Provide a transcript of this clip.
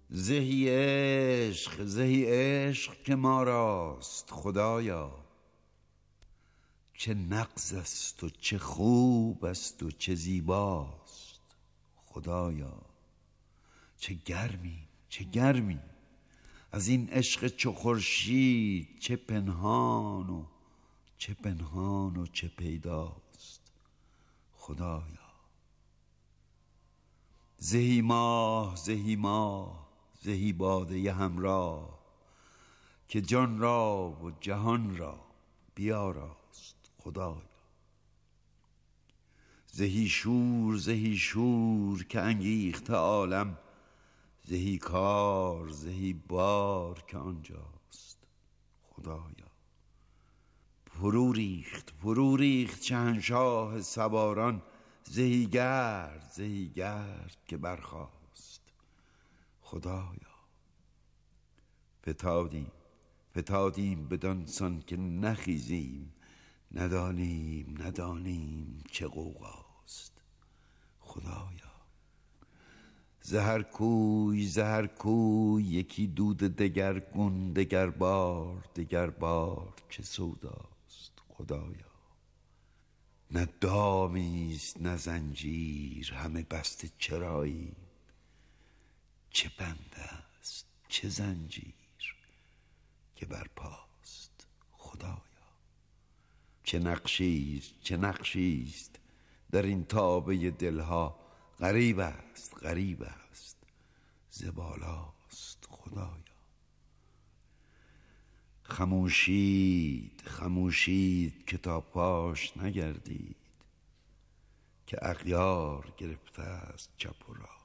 زهی عشق که ما راست خدایا، چه نغز است و چه خوب است و چه زیباست خدایا. چه گرمی از این عشق چو خورشید، چه پنهان و چه پیداست خدایا. زهی ماه زهی باده همراه، که جان را و جهان را بیاراست خدایا. زهی شور که انگیخته عالم، زهی کار زهی بار که آنجاست خدایا. فرو ریخت شهنشاه سواران، زهی گرد که برخاست خدایا. فتادیم بدان سان که نخیزیم، ندانیم چه غوغاست خدایا. زهر کوی یکی دود دگرگون، دگر بار چه سوداست خدایا. نه دامیست نه زنجیر همه بسته چرایی، چه بنده است چه زنجیر که برپاست خدایا. چه نقشیست در این تابه دلها، غریب است زبالاست خدایا. خموشید که تا پاش نگردید، که اغیار گرفته است چپ و راست